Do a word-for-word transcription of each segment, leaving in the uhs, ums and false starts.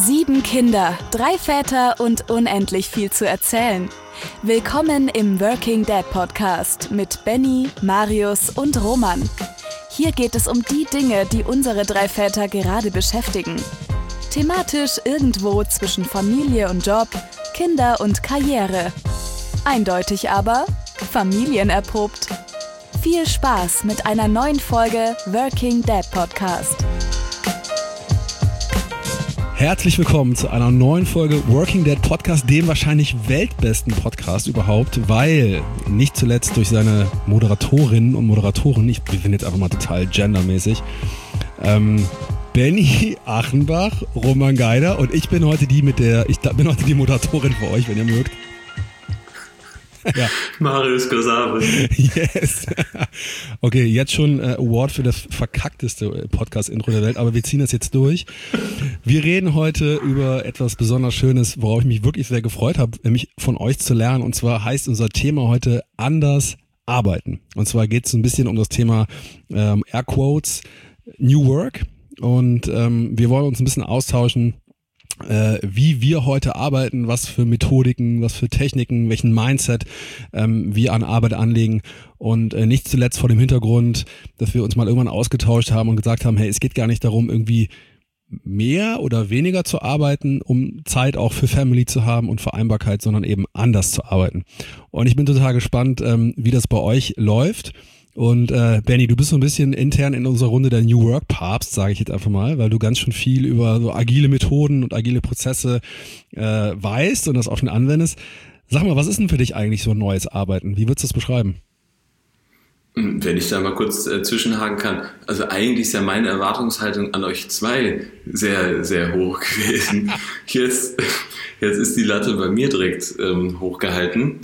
Sieben Kinder, drei Väter und unendlich viel zu erzählen. Willkommen im Working Dad Podcast mit Benny, Marius und Roman. Hier geht es um die Dinge, die unsere drei Väter gerade beschäftigen. Thematisch irgendwo zwischen Familie und Job, Kinder und Karriere. Eindeutig aber familienerprobt. Viel Spaß mit einer neuen Folge Working Dad Podcast. Herzlich willkommen zu einer neuen Folge Working Dad Podcast, dem wahrscheinlich weltbesten Podcast überhaupt, weil nicht zuletzt durch seine Moderatorinnen und Moderatoren, ich bin jetzt einfach mal total gendermäßig, ähm, Benny Achenbach, Roman Geider und ich bin heute die mit der, ich bin heute die Moderatorin für euch, wenn ihr mögt. Ja. Marius Gasabe. Yes. Okay, jetzt schon äh, Award für das verkackteste Podcast-Intro der Welt, aber wir ziehen das jetzt durch. Wir reden heute über etwas besonders Schönes, worauf ich mich wirklich sehr gefreut habe, nämlich von euch zu lernen. Und zwar heißt unser Thema heute anders arbeiten. Und zwar geht es ein bisschen um das Thema ähm, Airquotes New Work. Und ähm, wir wollen uns ein bisschen austauschen, Äh, wie wir heute arbeiten, was für Methodiken, was für Techniken, welchen Mindset ähm, wir an Arbeit anlegen und äh, nicht zuletzt vor dem Hintergrund, dass wir uns mal irgendwann ausgetauscht haben und gesagt haben, hey, es geht gar nicht darum, irgendwie mehr oder weniger zu arbeiten, um Zeit auch für Family zu haben und Vereinbarkeit, sondern eben anders zu arbeiten. Und ich bin total gespannt, ähm, wie das bei euch läuft. Und äh, Benny, du bist so ein bisschen intern in unserer Runde der New Work Papst, sage ich jetzt einfach mal, weil du ganz schön viel über so agile Methoden und agile Prozesse äh, weißt und das auch schon anwendest. Sag mal, was ist denn für dich eigentlich so ein neues Arbeiten? Wie würdest du das beschreiben? Wenn ich da mal kurz äh, zwischenhaken kann, also eigentlich ist ja meine Erwartungshaltung an euch zwei sehr, sehr hoch gewesen. Jetzt, jetzt ist die Latte bei mir direkt ähm, hochgehalten.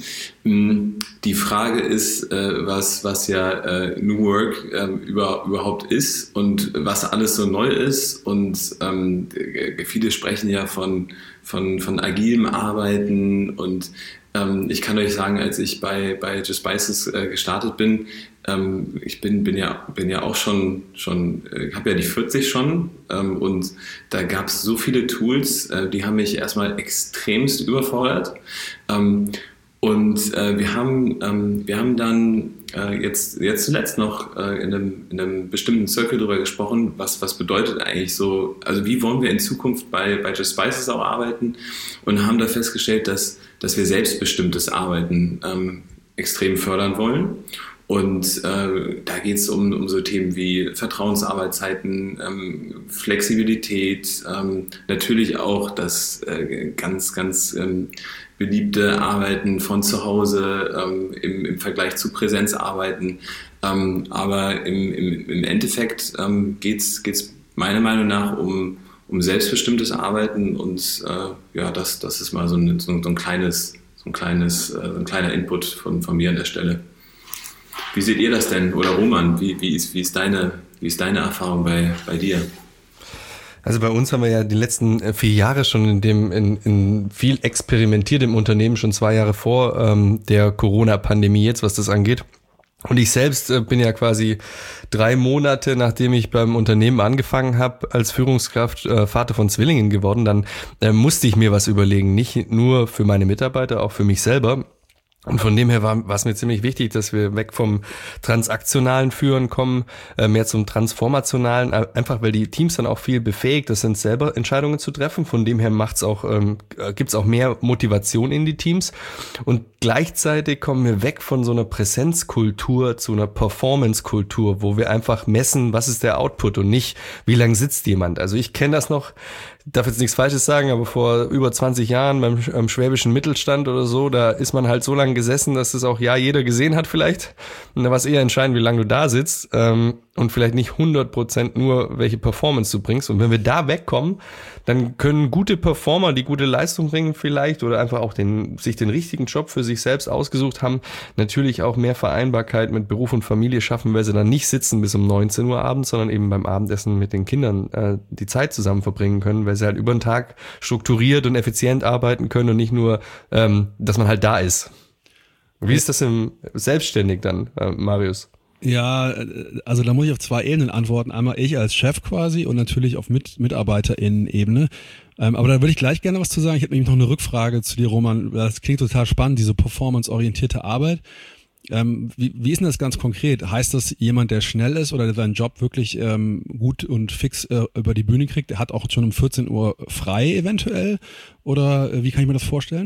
Die Frage ist, äh, was, was ja äh, New Work äh, über, überhaupt ist und was alles so neu ist. Und ähm, viele sprechen ja von, von, von agilem Arbeiten und ähm, ich kann euch sagen, als ich bei, bei Just Spices äh, gestartet bin, ähm, ich bin, bin, ja, bin ja auch schon, schon äh, habe ja die vierzig schon ähm, und da gab es so viele Tools, äh, die haben mich erstmal extremst überfordert. Ähm, Und äh, wir haben ähm, wir haben dann äh, jetzt jetzt zuletzt noch äh, in einem in einem bestimmten Circle darüber gesprochen, was was bedeutet eigentlich so, also wie wollen wir in Zukunft bei bei Just Spices auch arbeiten, und haben da festgestellt, dass dass wir selbstbestimmtes Arbeiten ähm, extrem fördern wollen. Und äh, da geht es um, um so Themen wie Vertrauensarbeitszeiten, ähm, Flexibilität, ähm, natürlich auch das äh, ganz, ganz ähm, beliebte Arbeiten von zu Hause ähm, im, im Vergleich zu Präsenzarbeiten. Ähm, aber im, im, im Endeffekt ähm, geht es meiner Meinung nach um, um selbstbestimmtes Arbeiten, und äh, ja, das, das ist mal so ein, so ein kleines, so ein kleines, äh, so ein kleiner Input von, von mir an der Stelle. Wie seht ihr das denn? Oder Roman, wie, wie, ist, wie, ist, deine, wie ist deine Erfahrung bei, bei dir? Also bei uns haben wir ja die letzten vier Jahre schon in dem in, in viel experimentiert im Unternehmen, schon zwei Jahre vor ähm, der Corona-Pandemie jetzt, was das angeht. Und ich selbst äh, bin ja quasi drei Monate, nachdem ich beim Unternehmen angefangen habe, als Führungskraft äh, Vater von Zwillingen geworden. Dann äh, musste ich mir was überlegen, nicht nur für meine Mitarbeiter, auch für mich selber. Und von dem her war, war es mir ziemlich wichtig, dass wir weg vom transaktionalen Führen kommen, äh, mehr zum transformationalen, äh, einfach weil die Teams dann auch viel befähigt sind, selber Entscheidungen zu treffen. Von dem her macht's auch, ähm, gibt's auch mehr Motivation in die Teams. Und gleichzeitig kommen wir weg von so einer Präsenzkultur zu einer Performance-Kultur, wo wir einfach messen, was ist der Output und nicht, wie lang sitzt jemand. Also ich kenne das noch, ich darf jetzt nichts Falsches sagen, aber vor über zwanzig Jahren beim ähm, schwäbischen Mittelstand oder so, da ist man halt so lange gesessen, dass es auch ja jeder gesehen hat vielleicht. Und da war es eher entscheidend, wie lange du da sitzt ähm, und vielleicht nicht hundert Prozent nur, welche Performance du bringst. Und wenn wir da wegkommen, dann können gute Performer, die gute Leistung bringen vielleicht oder einfach auch den sich den richtigen Job für sich selbst ausgesucht haben, natürlich auch mehr Vereinbarkeit mit Beruf und Familie schaffen, weil sie dann nicht sitzen bis um neunzehn Uhr abends, sondern eben beim Abendessen mit den Kindern äh, die Zeit zusammen verbringen können, weil sie halt über den Tag strukturiert und effizient arbeiten können und nicht nur, ähm, dass man halt da ist. Wie ist das im selbstständig dann, äh, Marius? Ja, also da muss ich auf zwei Ebenen antworten. Einmal ich als Chef quasi und natürlich auf Mit- MitarbeiterInnen-Ebene. Ähm, aber da würde ich gleich gerne was zu sagen. Ich habe nämlich noch eine Rückfrage zu dir, Roman. Das klingt total spannend, diese performanceorientierte Arbeit. Ähm, wie, wie ist denn das ganz konkret? Heißt das, jemand, der schnell ist oder der seinen Job wirklich ähm, gut und fix äh, über die Bühne kriegt, der hat auch schon um vierzehn Uhr frei eventuell? Oder äh, wie kann ich mir das vorstellen?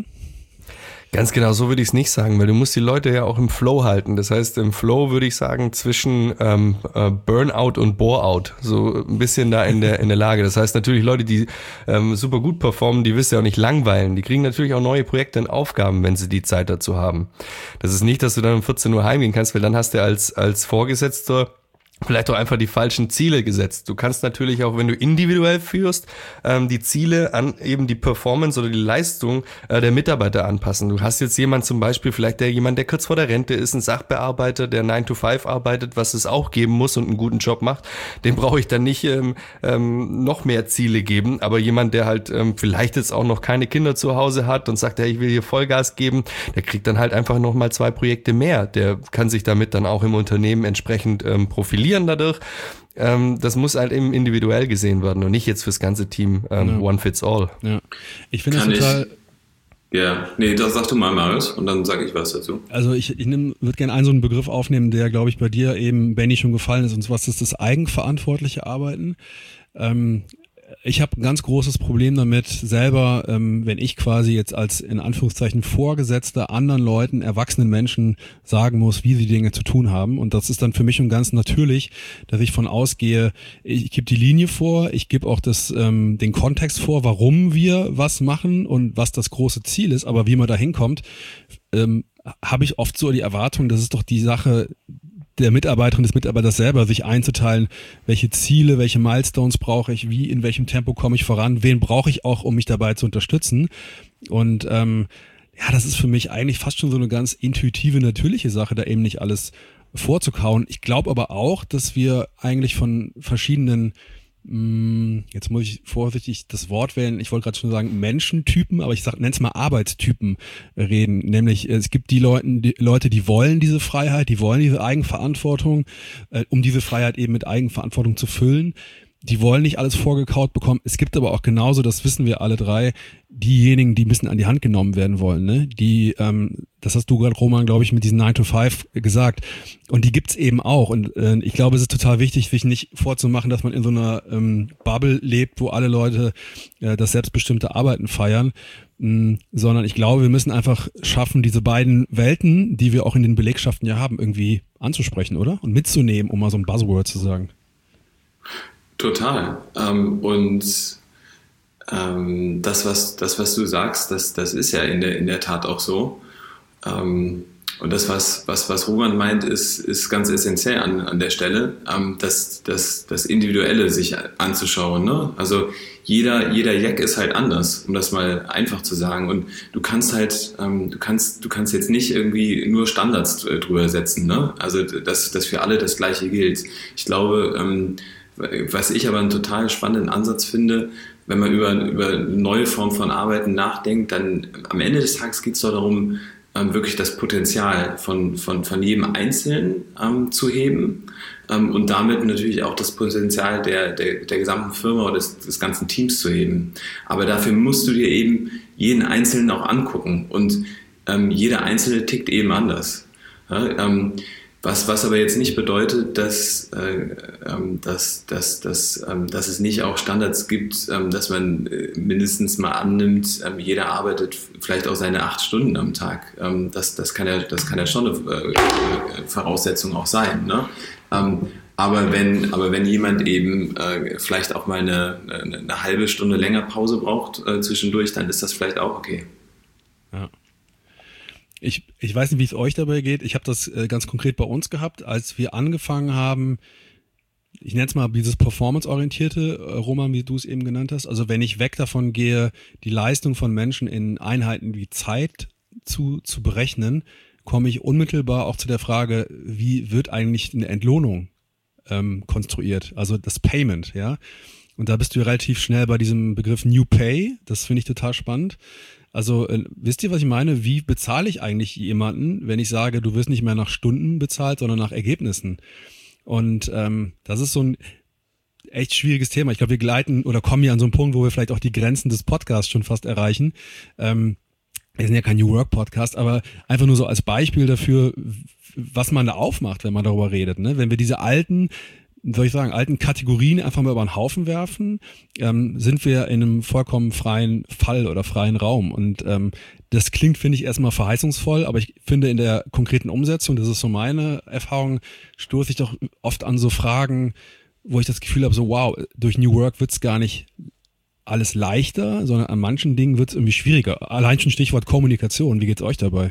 Ganz genau, so würde ich es nicht sagen, weil du musst die Leute ja auch im Flow halten. Das heißt, im Flow würde ich sagen zwischen ähm, äh, Burnout und Boreout, so ein bisschen da in der in der Lage. Das heißt natürlich Leute, die ähm, super gut performen, die wirst du ja auch nicht langweilen. Die kriegen natürlich auch neue Projekte und Aufgaben, wenn sie die Zeit dazu haben. Das ist nicht, dass du dann um vierzehn Uhr heimgehen kannst, weil dann hast du als als Vorgesetzter vielleicht auch einfach die falschen Ziele gesetzt. Du kannst natürlich auch, wenn du individuell führst, ähm, die Ziele an eben die Performance oder die Leistung äh, der Mitarbeiter anpassen. Du hast jetzt jemand zum Beispiel, vielleicht der jemand, der kurz vor der Rente ist, ein Sachbearbeiter, der nine to five arbeitet, was es auch geben muss und einen guten Job macht. Dem brauche ich dann nicht ähm, ähm, noch mehr Ziele geben. Aber jemand, der halt ähm, vielleicht jetzt auch noch keine Kinder zu Hause hat und sagt, hey, ich will hier Vollgas geben, der kriegt dann halt einfach nochmal zwei Projekte mehr. Der kann sich damit dann auch im Unternehmen entsprechend ähm, profilieren dadurch. Ähm, das muss halt eben individuell gesehen werden und nicht jetzt fürs ganze Team ähm, ja. One fits all. Ja. Ich finde das total... Ich, ja, nee, das sag du mal, Marius, und dann sage ich was dazu. Also ich, ich würde gerne einen so einen Begriff aufnehmen, der, glaube ich, bei dir eben, Benny, schon gefallen ist, und zwar ist das das eigenverantwortliche Arbeiten. Ähm, Ich habe ein ganz großes Problem damit, selber, ähm, wenn ich quasi jetzt als in Anführungszeichen Vorgesetzter anderen Leuten, erwachsenen Menschen sagen muss, wie sie Dinge zu tun haben. Und das ist dann für mich schon ganz natürlich, dass ich von ausgehe, ich, ich gebe die Linie vor, ich gebe auch das, ähm, den Kontext vor, warum wir was machen und was das große Ziel ist. Aber wie man da hinkommt, ähm, habe ich oft so die Erwartung, das ist doch die Sache der Mitarbeiterin, des Mitarbeiters selber, sich einzuteilen, welche Ziele, welche Milestones brauche ich, wie, in welchem Tempo komme ich voran, wen brauche ich auch, um mich dabei zu unterstützen. Und ähm, ja, das ist für mich eigentlich fast schon so eine ganz intuitive, natürliche Sache, da eben nicht alles vorzukauen. Ich glaube aber auch, dass wir eigentlich von verschiedenen, mh, jetzt muss ich vorsichtig das Wort wählen, ich wollte gerade schon sagen Menschentypen, aber ich nenne es mal Arbeitstypen reden. Nämlich es gibt die Leute, die Leute, die wollen diese Freiheit, die wollen diese Eigenverantwortung, äh, um diese Freiheit eben mit Eigenverantwortung zu füllen. Die wollen nicht alles vorgekaut bekommen. Es gibt aber auch genauso, das wissen wir alle drei, diejenigen, die ein bisschen an die Hand genommen werden wollen, ne? Die, ähm, das hast du gerade, Roman, glaube ich, mit diesen nine to five gesagt. Und die gibt's eben auch. Und äh, ich glaube, es ist total wichtig, sich nicht vorzumachen, dass man in so einer ähm, Bubble lebt, wo alle Leute äh, das selbstbestimmte Arbeiten feiern. Mh, sondern ich glaube, wir müssen einfach schaffen, diese beiden Welten, die wir auch in den Belegschaften ja haben, irgendwie anzusprechen, oder? Und mitzunehmen, um mal so ein Buzzword zu sagen. Total. Ähm, und ähm, das, was, das, was du sagst, das, das ist ja in der, in der Tat auch so. Ähm, und das, was, was, was Roman meint, ist, ist ganz essentiell an, an der Stelle, ähm, das, das, das Individuelle sich anzuschauen. Ne? Also jeder, jeder Jack ist halt anders, um das mal einfach zu sagen. Und du kannst halt, ähm, du kannst, du kannst jetzt nicht irgendwie nur Standards drüber setzen. Ne? Also dass, dass für alle das Gleiche gilt. Ich glaube, ähm, was ich aber einen total spannenden Ansatz finde, wenn man über, über eine neue Form von Arbeiten nachdenkt, dann am Ende des Tages geht es doch darum, ähm, wirklich das Potenzial von, von, von jedem Einzelnen ähm, zu heben ähm, und damit natürlich auch das Potenzial der, der, der gesamten Firma oder des, des ganzen Teams zu heben. Aber dafür musst du dir eben jeden Einzelnen auch angucken und ähm, jeder Einzelne tickt eben anders. Ja, ähm, Was, was aber jetzt nicht bedeutet, dass, äh, ähm, dass, dass, dass, ähm, dass es nicht auch Standards gibt, ähm, dass man äh, mindestens mal annimmt, ähm, jeder arbeitet vielleicht auch seine acht Stunden am Tag. Ähm, das, das, kann ja, das kann ja schon eine äh, Voraussetzung auch sein. Ne? Ähm, aber, wenn, aber wenn jemand eben äh, vielleicht auch mal eine, eine, eine halbe Stunde länger Pause braucht äh, zwischendurch, dann ist das vielleicht auch okay. Ja. Ich, ich weiß nicht, wie es euch dabei geht. Ich habe das äh, ganz konkret bei uns gehabt, als wir angefangen haben, ich nenne es mal dieses performanceorientierte, äh, Roman, wie du es eben genannt hast. Also wenn ich weg davon gehe, die Leistung von Menschen in Einheiten wie Zeit zu, zu berechnen, komme ich unmittelbar auch zu der Frage, wie wird eigentlich eine Entlohnung ähm, konstruiert? Also das Payment, ja. Und da bist du relativ schnell bei diesem Begriff New Pay. Das finde ich total spannend. Also äh, wisst ihr, was ich meine? Wie bezahle ich eigentlich jemanden, wenn ich sage, du wirst nicht mehr nach Stunden bezahlt, sondern nach Ergebnissen? Und ähm, das ist so ein echt schwieriges Thema. Ich glaube, wir gleiten oder kommen hier an so einen Punkt, wo wir vielleicht auch die Grenzen des Podcasts schon fast erreichen. Ähm, wir sind ja kein New Work Podcast, aber einfach nur so als Beispiel dafür, was man da aufmacht, wenn man darüber redet. Ne? Wenn wir diese alten, soll ich sagen, alten Kategorien einfach mal über den Haufen werfen, ähm, sind wir in einem vollkommen freien Fall oder freien Raum. Und ähm, das klingt, finde ich, erstmal verheißungsvoll, aber ich finde in der konkreten Umsetzung, das ist so meine Erfahrung, stoße ich doch oft an so Fragen, wo ich das Gefühl habe, so wow, durch New Work wird's gar nicht alles leichter, sondern an manchen Dingen wird's irgendwie schwieriger. Allein schon Stichwort Kommunikation, wie geht's euch dabei?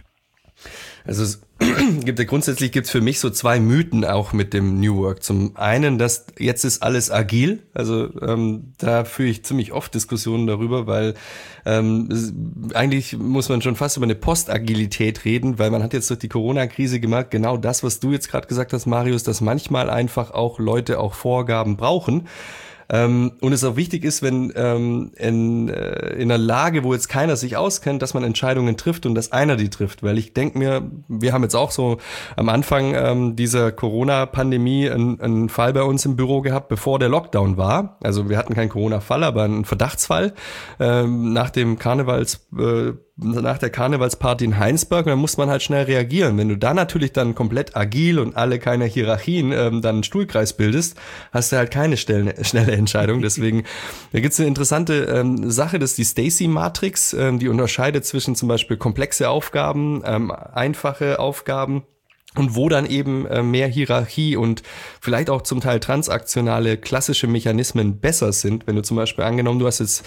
Also es gibt ja grundsätzlich gibt's für mich so zwei Mythen auch mit dem New Work. Zum einen, dass jetzt ist alles agil. Also ähm, da führe ich ziemlich oft Diskussionen darüber, weil ähm, es, eigentlich muss man schon fast über eine Postagilität reden, weil man hat jetzt durch die Corona-Krise gemerkt, genau das, was du jetzt gerade gesagt hast, Marius, dass manchmal einfach auch Leute auch Vorgaben brauchen. Ähm, und es auch wichtig ist, wenn ähm, in, äh, in einer Lage, wo jetzt keiner sich auskennt, dass man Entscheidungen trifft und dass einer die trifft. Weil ich denke mir, wir haben jetzt auch so am Anfang ähm, dieser Corona-Pandemie einen, einen Fall bei uns im Büro gehabt, bevor der Lockdown war. Also wir hatten keinen Corona-Fall, aber einen Verdachtsfall ähm, nach dem Karnevals äh, nach der Karnevalsparty in Heinsberg, und dann muss man halt schnell reagieren. Wenn du da natürlich dann komplett agil und alle keine Hierarchien ähm, dann einen Stuhlkreis bildest, hast du halt keine schnelle, schnelle Entscheidung. Deswegen, da gibt's eine interessante ähm, Sache, das ist die Stacy-Matrix, ähm, die unterscheidet zwischen zum Beispiel komplexe Aufgaben, ähm, einfache Aufgaben, und wo dann eben äh, mehr Hierarchie und vielleicht auch zum Teil transaktionale klassische Mechanismen besser sind. Wenn du zum Beispiel angenommen, du hast jetzt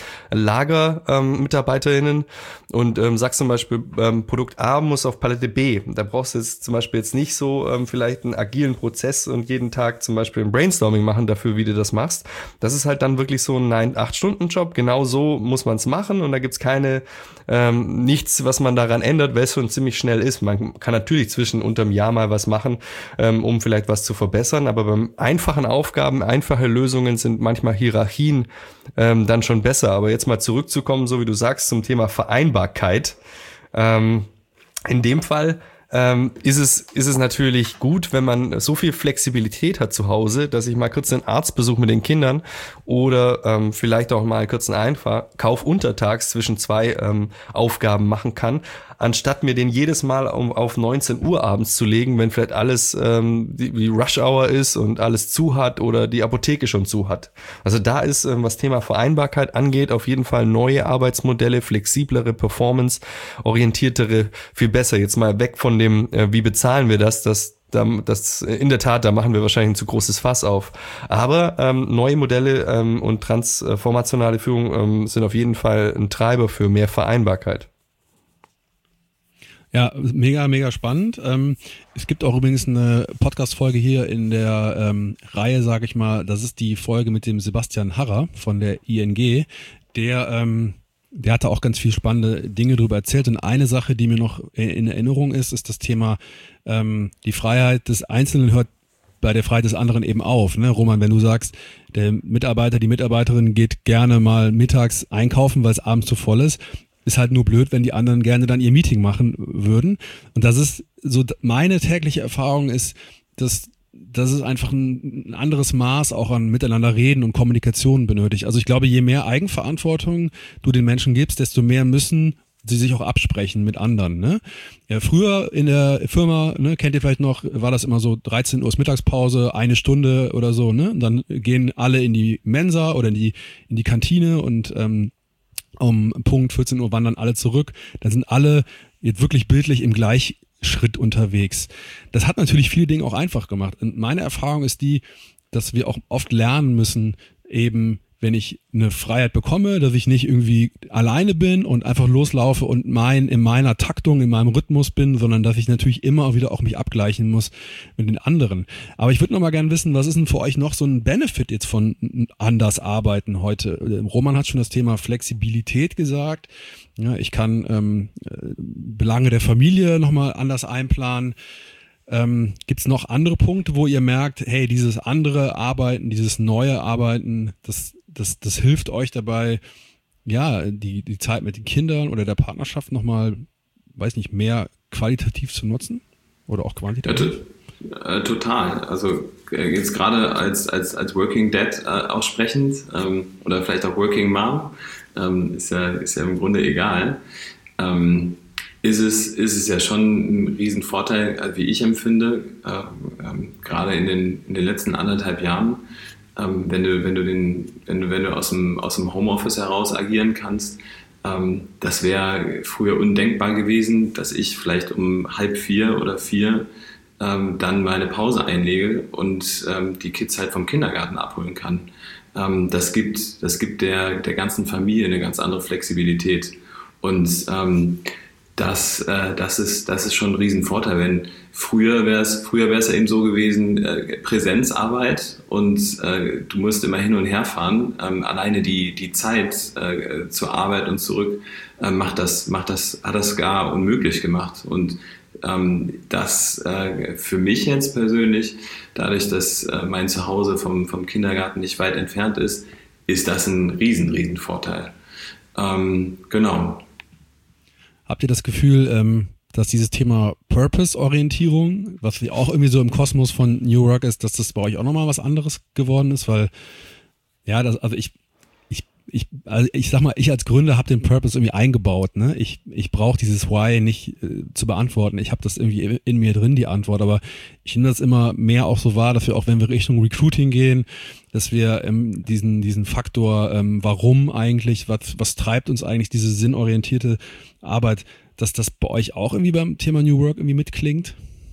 Lager-MitarbeiterInnen ähm, und ähm, sagst zum Beispiel, ähm, Produkt A muss auf Palette B. Da brauchst du jetzt zum Beispiel jetzt nicht so ähm, vielleicht einen agilen Prozess und jeden Tag zum Beispiel ein Brainstorming machen dafür, wie du das machst. Das ist halt dann wirklich so ein neun acht Stunden Job. Genau so muss man es machen, und da gibt's keine ähm, nichts, was man daran ändert, weil es schon ziemlich schnell ist. Man kann natürlich zwischen unterm Jahr mal was machen, ähm, um vielleicht was zu verbessern, aber beim einfachen Aufgaben, einfache Lösungen sind manchmal Hierarchien ähm, dann schon besser. Aber jetzt mal zurückzukommen, so wie du sagst, zum Thema Vereinbarkeit. Ähm, in dem Fall ähm, ist es ist es natürlich gut, wenn man so viel Flexibilität hat zu Hause, dass ich mal kurz einen Arztbesuch mit den Kindern oder ähm, vielleicht auch mal kurz einen Einkauf untertags zwischen zwei ähm, Aufgaben machen kann, anstatt mir den jedes Mal um, auf neunzehn Uhr abends zu legen, wenn vielleicht alles ähm, die, wie Rush Hour ist und alles zu hat oder die Apotheke schon zu hat. Also da ist, ähm, was Thema Vereinbarkeit angeht, auf jeden Fall neue Arbeitsmodelle, flexiblere, performance-orientiertere, viel besser. Jetzt mal weg von dem, äh, wie bezahlen wir das, das Das, in der Tat, da machen wir wahrscheinlich ein zu großes Fass auf. Aber ähm, neue Modelle ähm, und transformationale Führung ähm, sind auf jeden Fall ein Treiber für mehr Vereinbarkeit. Ja, mega, mega spannend. Ähm, es gibt auch übrigens eine Podcast-Folge hier in der ähm, Reihe, sage ich mal, das ist die Folge mit dem Sebastian Harrer von der I N G, der ähm, der hatte auch ganz viel spannende Dinge darüber erzählt, und eine Sache, die mir noch in Erinnerung ist, ist das Thema, ähm, die Freiheit des Einzelnen hört bei der Freiheit des anderen eben auf. Ne? Roman, wenn du sagst, der Mitarbeiter, die Mitarbeiterin geht gerne mal mittags einkaufen, weil es abends zu voll ist, ist halt nur blöd, wenn die anderen gerne dann ihr Meeting machen würden. Und das ist so, meine tägliche Erfahrung ist, dass dass es einfach ein anderes Maß auch an Miteinander reden und Kommunikation benötigt. Also ich glaube, je mehr Eigenverantwortung du den Menschen gibst, desto mehr müssen sie sich auch absprechen mit anderen. Ne? Ja, früher in der Firma, ne, kennt ihr vielleicht noch, war das immer so dreizehn Uhr ist Mittagspause, eine Stunde oder so. Ne? Und dann gehen alle in die Mensa oder in die in die Kantine, und ähm, um Punkt vierzehn Uhr wandern alle zurück. Dann sind alle jetzt wirklich bildlich im Gleichschritt unterwegs. Das hat natürlich viele Dinge auch einfach gemacht. Und meine Erfahrung ist die, dass wir auch oft lernen müssen, eben, wenn ich eine Freiheit bekomme, dass ich nicht irgendwie alleine bin und einfach loslaufe und mein in meiner Taktung, in meinem Rhythmus bin, sondern dass ich natürlich immer wieder auch mich abgleichen muss mit den anderen. Aber ich würde noch mal gerne wissen, was ist denn für euch noch so ein Benefit jetzt von anders arbeiten heute? Roman hat schon das Thema Flexibilität gesagt. Ja, ich kann ähm, Belange der Familie noch mal anders einplanen. Ähm, gibt es noch andere Punkte, wo ihr merkt, hey, dieses andere Arbeiten, dieses neue Arbeiten, das das, das hilft euch dabei, ja, die, die Zeit mit den Kindern oder der Partnerschaft nochmal, weiß nicht, mehr qualitativ zu nutzen oder auch quantitativ? Ja, äh, total. Also äh, jetzt gerade als, als, als Working Dad äh, auch sprechend ähm, oder vielleicht auch Working Mom, ähm, ist ja, ist ja im Grunde egal, ähm, ist es, ist es ja schon ein Riesenvorteil, wie ich empfinde, äh, ähm, gerade in den, in den letzten anderthalb Jahren, ähm, wenn du, wenn du den, wenn du, wenn du aus dem, aus dem Homeoffice heraus agieren kannst. Ähm, das wäre früher undenkbar gewesen, dass ich vielleicht um halb vier oder vier ähm, dann meine Pause einlege und ähm, die Kids halt vom Kindergarten abholen kann. Ähm, das gibt, das gibt der, der ganzen Familie eine ganz andere Flexibilität. Und ähm, Das, äh, das, ist, das ist schon ein Riesenvorteil. Wenn früher wäre es früher wäre es ja eben so gewesen, äh, Präsenzarbeit und äh, du musst immer hin und her fahren. Ähm, alleine die, die Zeit äh, zur Arbeit und zurück äh, macht das, macht das, hat das gar unmöglich gemacht. Und ähm, das äh, für mich jetzt persönlich, dadurch, dass äh, mein Zuhause vom, vom Kindergarten nicht weit entfernt ist, ist das ein riesen, riesen Vorteil. Ähm, genau. Habt ihr das Gefühl, ähm, dass dieses Thema Purpose-Orientierung, was ja auch irgendwie so im Kosmos von New Work ist, dass das bei euch auch nochmal was anderes geworden ist? Weil, ja, das, also ich, ich, ich, also ich sag mal, ich als Gründer habe den Purpose irgendwie eingebaut. Ne? Ich, ich brauche dieses Why nicht äh, zu beantworten. Ich habe das irgendwie in mir drin, die Antwort. Aber ich nehme das immer mehr auch so wahr, dass wir auch, wenn wir Richtung Recruiting gehen, dass wir ähm, diesen diesen Faktor, ähm, warum eigentlich, was was treibt uns eigentlich diese sinnorientierte Arbeit, dass das bei euch auch irgendwie beim Thema New Work irgendwie mitklingt?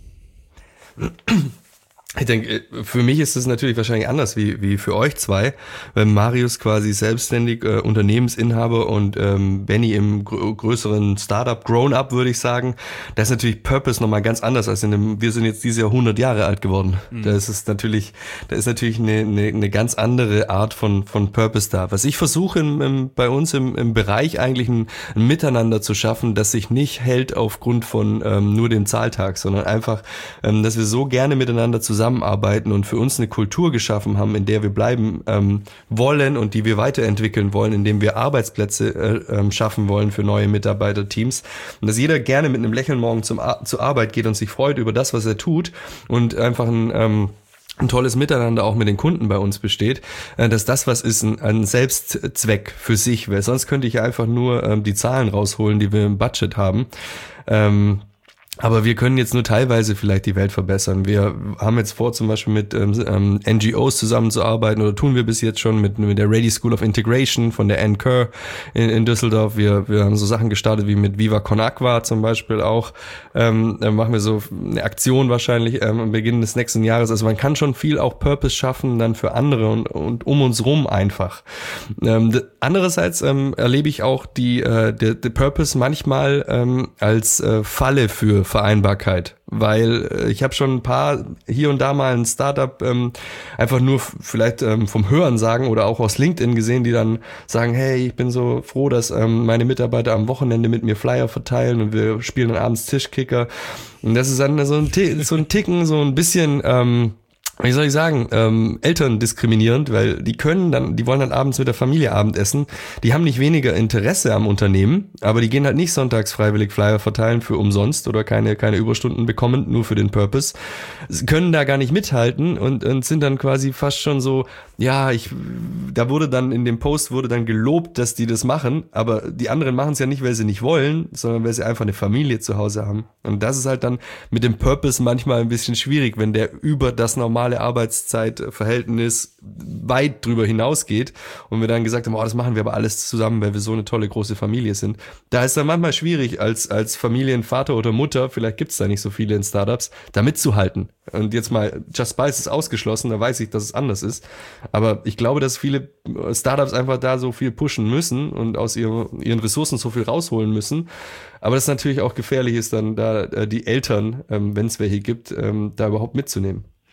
Ich denke, für mich ist es natürlich wahrscheinlich anders wie wie für euch zwei, weil Marius quasi selbstständig äh, Unternehmensinhaber und ähm, Benny im gr- größeren Startup, Grown-up würde ich sagen. Da ist natürlich Purpose nochmal ganz anders als in dem, wir sind jetzt dieses Jahr hundert Jahre alt geworden. Mhm. Da ist es natürlich, da ist natürlich eine, eine, eine ganz andere Art von von Purpose da. Was ich versuche im, im, bei uns im, im Bereich eigentlich ein, ein Miteinander zu schaffen, das sich nicht hält aufgrund von ähm, nur dem Zahltag, sondern einfach, ähm, dass wir so gerne miteinander zusammen zusammenarbeiten und für uns eine Kultur geschaffen haben, in der wir bleiben ähm, wollen und die wir weiterentwickeln wollen, indem wir Arbeitsplätze äh, ähm, schaffen wollen für neue Mitarbeiterteams und dass jeder gerne mit einem Lächeln morgen zum Ar- zur Arbeit geht und sich freut über das, was er tut und einfach ein ähm, ein tolles Miteinander auch mit den Kunden bei uns besteht, dass das was ist, ein, ein Selbstzweck für sich, weil sonst könnte ich ja einfach nur ähm, die Zahlen rausholen, die wir im Budget haben. Ähm, Aber wir können jetzt nur teilweise vielleicht die Welt verbessern. Wir haben jetzt vor, zum Beispiel mit ähm, N G Os zusammenzuarbeiten oder tun wir bis jetzt schon mit, mit der Ready School of Integration von der Ann Kerr in, in Düsseldorf. Wir, wir haben so Sachen gestartet wie mit Viva Con Agua zum Beispiel auch. Ähm, dann machen wir so eine Aktion wahrscheinlich ähm, am Beginn des nächsten Jahres. Also man kann schon viel auch Purpose schaffen dann für andere und, und um uns rum einfach. Ähm, andererseits ähm, erlebe ich auch die, äh, der, der Purpose manchmal ähm, als äh, Falle für Vereinbarkeit, weil äh, ich habe schon ein paar hier und da mal ein Startup ähm, einfach nur f- vielleicht ähm, vom Hören sagen oder auch aus LinkedIn gesehen, die dann sagen, hey, ich bin so froh, dass ähm, meine Mitarbeiter am Wochenende mit mir Flyer verteilen und wir spielen dann abends Tischkicker und das ist dann so ein, T- so ein Ticken, so ein bisschen ähm, wie soll ich sagen, ähm, Eltern diskriminierend, weil die können dann, die wollen dann abends mit der Familie Abendessen, die haben nicht weniger Interesse am Unternehmen, aber die gehen halt nicht sonntags freiwillig Flyer verteilen für umsonst oder keine keine Überstunden bekommen, nur für den Purpose, sie können da gar nicht mithalten und, und sind dann quasi fast schon so, ja, ich, da wurde dann in dem Post wurde dann gelobt, dass die das machen, aber die anderen machen es ja nicht, weil sie nicht wollen, sondern weil sie einfach eine Familie zu Hause haben und das ist halt dann mit dem Purpose manchmal ein bisschen schwierig, wenn der über das normale Arbeitszeitverhältnis weit drüber hinausgeht und wir dann gesagt haben, oh, das machen wir aber alles zusammen, weil wir so eine tolle große Familie sind. Da ist dann manchmal schwierig, als als Familienvater oder Mutter, vielleicht gibt's da nicht so viele in Startups, da mitzuhalten. Und jetzt mal, Just Spice ist ausgeschlossen, da weiß ich, dass es anders ist. Aber ich glaube, dass viele Startups einfach da so viel pushen müssen und aus ihren, ihren Ressourcen so viel rausholen müssen. Aber das natürlich auch gefährlich ist, dann da die Eltern, ähm, wenn es welche gibt, ähm, da überhaupt mitzunehmen.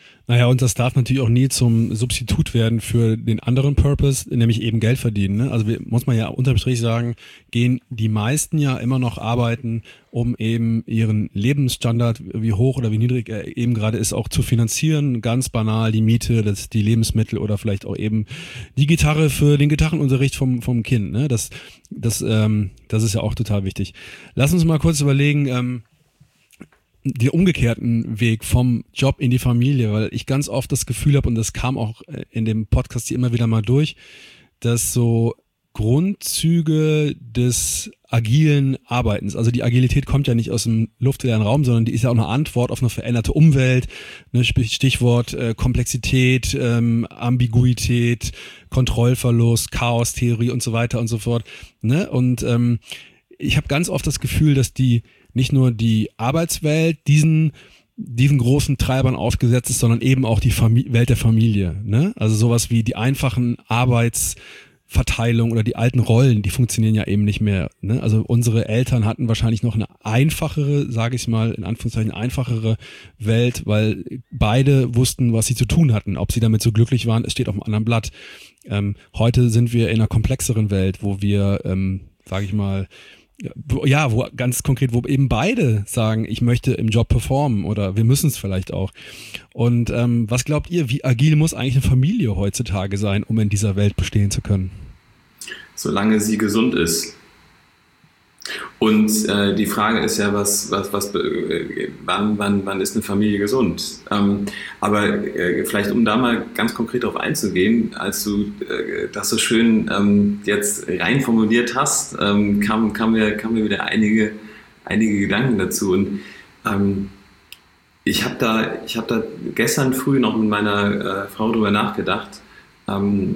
Naja, und das darf natürlich auch nie zum Substitut werden für den anderen Purpose, nämlich eben Geld verdienen. Ne? Also wir, muss man ja unterm Strich sagen, gehen die meisten ja immer noch arbeiten, um eben ihren Lebensstandard, wie hoch oder wie niedrig er eben gerade ist, auch zu finanzieren. Ganz banal die Miete, das, die Lebensmittel oder vielleicht auch eben die Gitarre für den Gitarrenunterricht vom, vom Kind. Ne? Das, das, ähm, das ist ja auch total wichtig. Lass uns mal kurz überlegen, ähm, den umgekehrten Weg vom Job in die Familie, weil ich ganz oft das Gefühl habe, und das kam auch in dem Podcast hier immer wieder mal durch, dass so Grundzüge des agilen Arbeitens, also die Agilität kommt ja nicht aus dem luftleeren Raum, sondern die ist ja auch eine Antwort auf eine veränderte Umwelt, ne, Stichwort äh, Komplexität, ähm, Ambiguität, Kontrollverlust, Chaostheorie und so weiter und so fort. Ne? Und ähm, ich habe ganz oft das Gefühl, dass die nicht nur die Arbeitswelt diesen diesen großen Treibern ausgesetzt ist, sondern eben auch die Famili- Welt der Familie. Ne? Also sowas wie die einfachen Arbeitsverteilung oder die alten Rollen, die funktionieren ja eben nicht mehr. Ne? Also unsere Eltern hatten wahrscheinlich noch eine einfachere, sage ich mal, in Anführungszeichen einfachere Welt, weil beide wussten, was sie zu tun hatten. Ob sie damit so glücklich waren, es steht auf einem anderen Blatt. Ähm, heute sind wir in einer komplexeren Welt, wo wir, ähm, sage ich mal, ja, wo ganz konkret, wo eben beide sagen, ich möchte im Job performen oder wir müssen es vielleicht auch. Und ähm, was glaubt ihr, wie agil muss eigentlich eine Familie heutzutage sein, um in dieser Welt bestehen zu können? Solange sie gesund ist. Und äh, die Frage ist ja, was, was, was, äh, wann, wann, wann ist eine Familie gesund? Ähm, aber äh, vielleicht, um da mal ganz konkret darauf einzugehen, als du äh, das so schön ähm, jetzt rein formuliert hast, ähm, kam, kam mir, kam mir wieder einige, einige Gedanken dazu. Und ähm, ich habe da, ich habe da gestern früh noch mit meiner äh, Frau drüber nachgedacht. Ähm,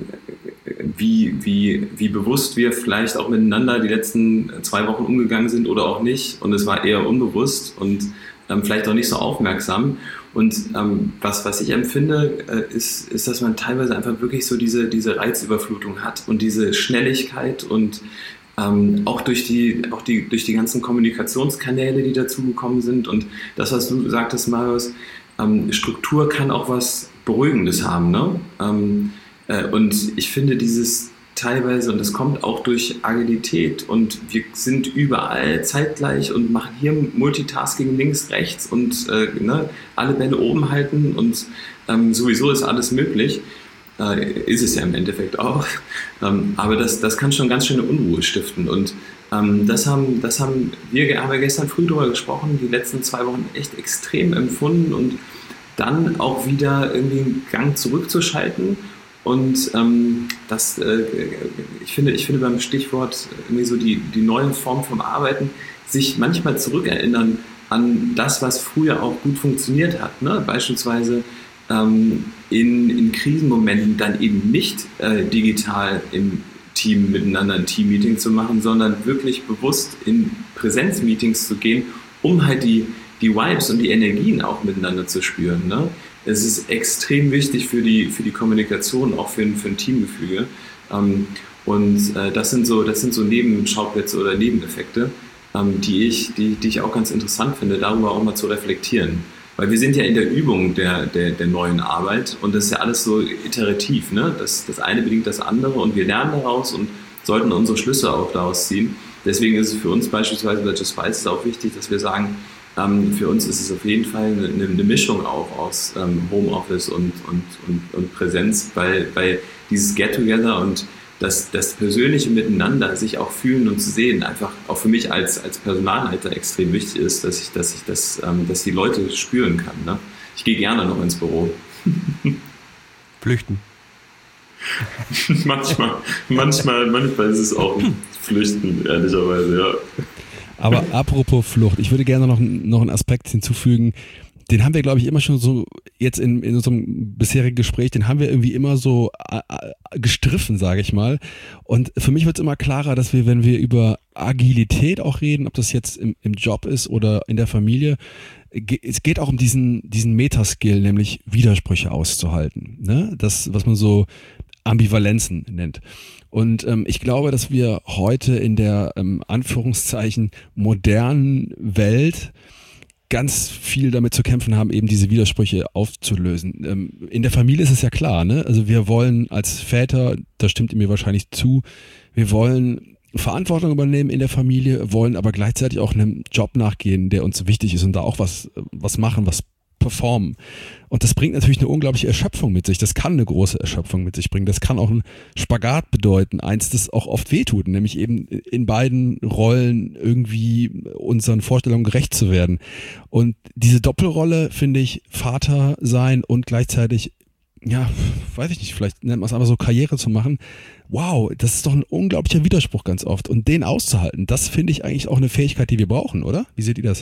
wie, wie, wie bewusst wir vielleicht auch miteinander die letzten zwei Wochen umgegangen sind oder auch nicht. Und es war eher unbewusst und ähm, vielleicht auch nicht so aufmerksam. Und ähm, was, was ich empfinde, äh, ist, ist, dass man teilweise einfach wirklich so diese, diese Reizüberflutung hat und diese Schnelligkeit und ähm, auch durch die, auch die, durch die ganzen Kommunikationskanäle, die dazugekommen sind. Und das, was du sagtest, Marius, ähm, Struktur kann auch was Beruhigendes haben, ne? Ähm, Und ich finde dieses teilweise, und das kommt auch durch Agilität und wir sind überall zeitgleich und machen hier Multitasking links, rechts und äh, ne, alle Bälle oben halten und ähm, sowieso ist alles möglich. Äh, ist es ja im Endeffekt auch. Ähm, aber das, das kann schon ganz schöne Unruhe stiften und ähm, das, haben, das haben wir, haben wir gestern früh darüber gesprochen, die letzten zwei Wochen echt extrem empfunden und dann auch wieder irgendwie einen Gang zurückzuschalten. Und ähm, das, äh, ich finde, ich finde beim Stichwort irgendwie so die, die neue Form vom Arbeiten, sich manchmal zurückerinnern an das, was früher auch gut funktioniert hat. Ne? Beispielsweise ähm, in, in Krisenmomenten dann eben nicht äh, digital im Team miteinander ein Teammeeting zu machen, sondern wirklich bewusst in Präsenzmeetings zu gehen, um halt die, die Vibes und die Energien auch miteinander zu spüren. Ne? Es ist extrem wichtig für die, für die Kommunikation, auch für ein, für ein Teamgefüge. Ähm, und äh, das sind so, das sind so Nebenschauplätze oder Nebeneffekte, ähm, die ich, die, die ich auch ganz interessant finde, darüber auch mal zu reflektieren. Weil wir sind ja in der Übung der, der, der neuen Arbeit und das ist ja alles so iterativ. Ne? Das, das eine bedingt das andere und wir lernen daraus und sollten unsere Schlüsse auch daraus ziehen. Deswegen ist es für uns beispielsweise bei Just Spices auch wichtig, dass wir sagen, Ähm, für uns ist es auf jeden Fall eine, eine Mischung auch aus ähm, Homeoffice und, und, und, und Präsenz, weil, weil dieses Get-Together und das, das persönliche Miteinander, sich auch fühlen und zu sehen, einfach auch für mich als, als Personalleiter extrem wichtig ist, dass ich, dass ich das, ähm, dass die Leute spüren kann. Ne? Ich gehe gerne noch ins Büro. Flüchten. manchmal, manchmal, manchmal ist es auch ein Flüchten, ehrlicherweise, ja. Aber apropos Flucht, ich würde gerne noch, noch einen Aspekt hinzufügen, den haben wir, glaube ich, immer schon so, jetzt in, in unserem bisherigen Gespräch, den haben wir irgendwie immer so äh, gestriffen, sage ich mal. Und für mich wird es immer klarer, dass wir, wenn wir über Agilität auch reden, ob das jetzt im, im Job ist oder in der Familie, ge- es geht auch um diesen, diesen Metaskill, nämlich Widersprüche auszuhalten. Ne? Das, was man so Ambivalenzen nennt. Und ähm, ich glaube, dass wir heute in der ähm, Anführungszeichen modernen Welt ganz viel damit zu kämpfen haben, eben diese Widersprüche aufzulösen. Ähm, in der Familie ist es ja klar, ne? Also wir wollen als Väter, da stimmt ihr mir wahrscheinlich zu, wir wollen Verantwortung übernehmen in der Familie, wollen aber gleichzeitig auch einem Job nachgehen, der uns wichtig ist und da auch was, was machen, was performen. Und das bringt natürlich eine unglaubliche Erschöpfung mit sich. Das kann eine große Erschöpfung mit sich bringen. Das kann auch ein Spagat bedeuten. Eins, das auch oft wehtut, nämlich eben in beiden Rollen irgendwie unseren Vorstellungen gerecht zu werden. Und diese Doppelrolle, finde ich, Vater sein und gleichzeitig, ja, weiß ich nicht, vielleicht nennt man es einfach so, Karriere zu machen. Wow, das ist doch ein unglaublicher Widerspruch ganz oft. Und den auszuhalten, das finde ich eigentlich auch eine Fähigkeit, die wir brauchen, oder? Wie seht ihr das?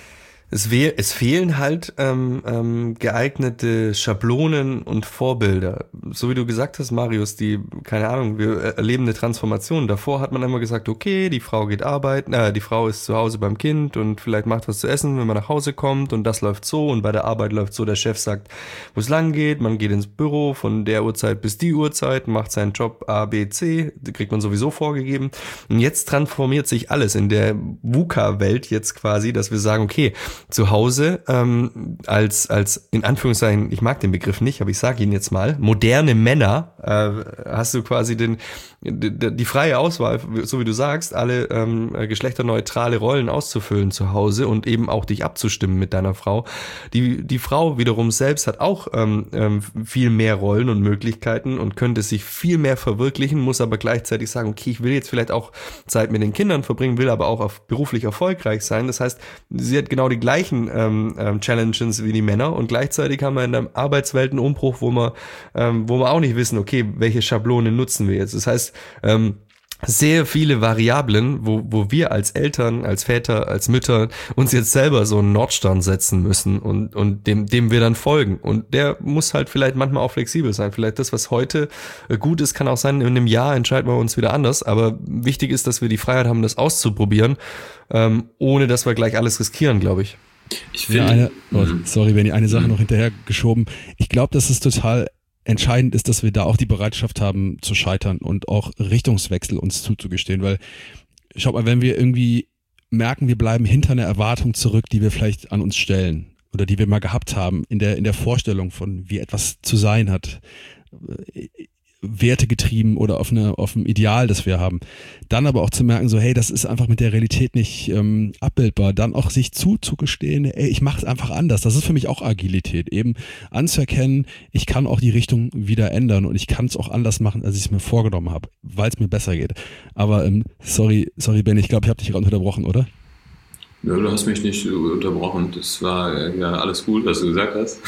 Es, we- es fehlen halt ähm, ähm, geeignete Schablonen und Vorbilder. So wie du gesagt hast, Marius, die, keine Ahnung, wir erleben eine Transformation. Davor hat man immer gesagt, okay, die Frau geht arbeiten, äh, die Frau ist zu Hause beim Kind und vielleicht macht was zu essen, wenn man nach Hause kommt und das läuft so und bei der Arbeit läuft so, der Chef sagt, wo es lang geht, man geht ins Büro von der Uhrzeit bis die Uhrzeit, macht seinen Job A, B, C, die kriegt man sowieso vorgegeben. Und jetzt transformiert sich alles in der VUCA-Welt jetzt quasi, dass wir sagen, okay, zu Hause ähm, als als in Anführungszeichen, ich mag den Begriff nicht, aber ich sage ihn jetzt mal, moderne Männer, äh, hast du quasi den die, die freie Auswahl, so wie du sagst, alle ähm, geschlechterneutrale Rollen auszufüllen zu Hause und eben auch dich abzustimmen mit deiner Frau. Die die Frau wiederum selbst hat auch ähm, ähm, viel mehr Rollen und Möglichkeiten und könnte sich viel mehr verwirklichen, muss aber gleichzeitig sagen, okay, ich will jetzt vielleicht auch Zeit mit den Kindern verbringen, will aber auch auf, beruflich erfolgreich sein. Das heißt, sie hat genau die gleichen ähm, ähm, Challenges wie die Männer und gleichzeitig haben wir in der Arbeitswelt einen Umbruch, wo wir, ähm, wo wir auch nicht wissen, okay, welche Schablone nutzen wir jetzt. Das heißt, ähm, sehr viele Variablen, wo, wo wir als Eltern, als Väter, als Mütter uns jetzt selber so einen Nordstern setzen müssen und, und dem, dem wir dann folgen. Und der muss halt vielleicht manchmal auch flexibel sein. Vielleicht das, was heute gut ist, kann auch sein, in einem Jahr entscheiden wir uns wieder anders. Aber wichtig ist, dass wir die Freiheit haben, das auszuprobieren, ähm, ohne dass wir gleich alles riskieren, glaube ich. Ich finde, ja, eine, oh, sorry, wenn ich eine Sache noch hinterher geschoben. Ich glaube, dass es total entscheidend ist, dass wir da auch die Bereitschaft haben zu scheitern und auch Richtungswechsel uns zuzugestehen, weil schaut mal, wenn wir irgendwie merken, wir bleiben hinter einer Erwartung zurück, die wir vielleicht an uns stellen oder die wir mal gehabt haben in der in der Vorstellung von wie etwas zu sein hat, wertegetrieben oder auf eine auf ein Ideal, das wir haben, dann aber auch zu merken, so hey, das ist einfach mit der Realität nicht ähm, abbildbar, dann auch sich zuzugestehen, ey, ich mache es einfach anders, das ist für mich auch Agilität, eben anzuerkennen, ich kann auch die Richtung wieder ändern und ich kann es auch anders machen, als ich es mir vorgenommen habe, weil es mir besser geht. Aber ähm, sorry, sorry Ben, ich glaube, ich habe dich gerade unterbrochen, oder? Ja, du hast mich nicht unterbrochen. Das war ja alles gut, was du gesagt hast.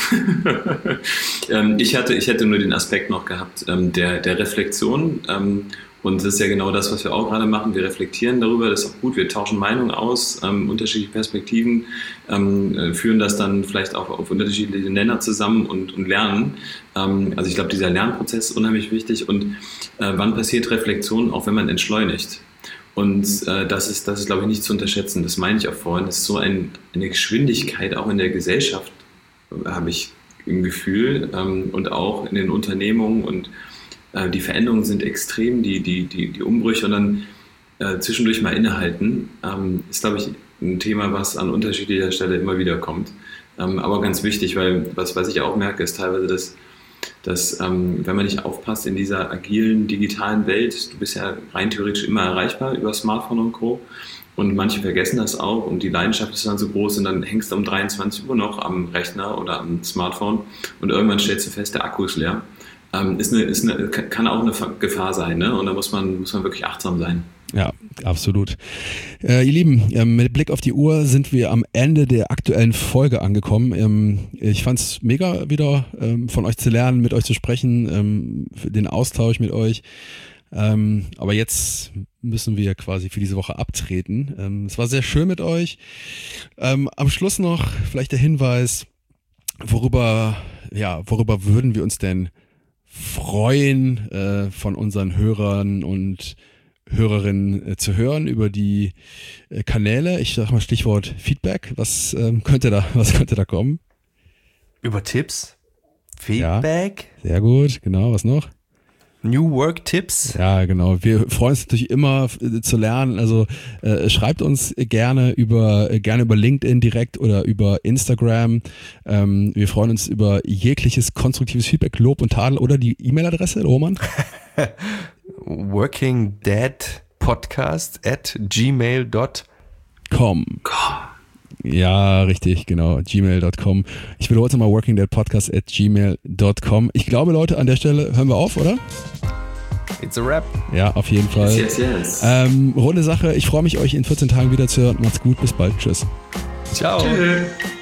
ähm, ich hatte, ich hätte nur den Aspekt noch gehabt, ähm, der, der Reflexion. Ähm, und das ist ja genau das, was wir auch gerade machen. Wir reflektieren darüber, das ist auch gut. Wir tauschen Meinungen aus, ähm, unterschiedliche Perspektiven, ähm, äh, führen das dann vielleicht auch auf unterschiedliche Nenner zusammen und, und lernen. Ähm, also ich glaube, dieser Lernprozess ist unheimlich wichtig. Und äh, wann passiert Reflexion? Auch wenn man entschleunigt. Und äh, das ist, das ist, glaube ich, nicht zu unterschätzen. Das meine ich auch vorhin. Das ist so ein, eine Geschwindigkeit auch in der Gesellschaft, äh, habe ich im Gefühl, ähm, und auch in den Unternehmungen. Und äh, die Veränderungen sind extrem, die, die, die, die Umbrüche und dann äh, zwischendurch mal innehalten, ähm, ist, glaube ich, ein Thema, was an unterschiedlicher Stelle immer wieder kommt. Ähm, aber ganz wichtig, weil was, was ich auch merke, ist teilweise, dass dass ähm, wenn man nicht aufpasst in dieser agilen, digitalen Welt, du bist ja rein theoretisch immer erreichbar über Smartphone und Co. Und manche vergessen das auch und die Leidenschaft ist dann so groß und dann hängst du um dreiundzwanzig Uhr noch am Rechner oder am Smartphone und irgendwann stellst du fest, der Akku ist leer. Ähm, ist eine, ist eine, kann auch eine Gefahr sein, ne? Und da muss man, muss man wirklich achtsam sein. Ja, absolut. Äh, ihr Lieben, ähm, mit Blick auf die Uhr sind wir am Ende der aktuellen Folge angekommen. Ähm, ich fand's mega wieder ähm, von euch zu lernen, mit euch zu sprechen, ähm, für den Austausch mit euch. Ähm, aber jetzt müssen wir quasi für diese Woche abtreten. Ähm, es war sehr schön mit euch. Ähm, am Schluss noch vielleicht der Hinweis, worüber, ja, worüber würden wir uns denn freuen, äh, von unseren Hörern und Hörerinnen äh, zu hören über die äh, Kanäle. Ich sag mal Stichwort Feedback. Was ähm, könnte da, was könnte da kommen? Über Tipps? Feedback? Ja, sehr gut, genau. Was noch? New Work Tipps. Ja, genau. Wir freuen uns natürlich immer äh, zu lernen. Also äh, schreibt uns gerne über äh, gerne über LinkedIn direkt oder über Instagram. Ähm, wir freuen uns über jegliches konstruktives Feedback, Lob und Tadel oder die E-Mail-Adresse, Roman. Working Dad Podcast at gmail dot com. Ja, richtig, genau, gmail dot com. Ich wiederhole mal workingdeadpodcast at gmail dot com. Ich glaube, Leute, an der Stelle hören wir auf, oder? It's a wrap. Ja, auf jeden Fall. Yes, yes, yes. Ähm, runde Sache. Ich freue mich, euch in vierzehn Tagen wieder zu hören. Macht's gut, bis bald. Tschüss. Ciao. Tschüss.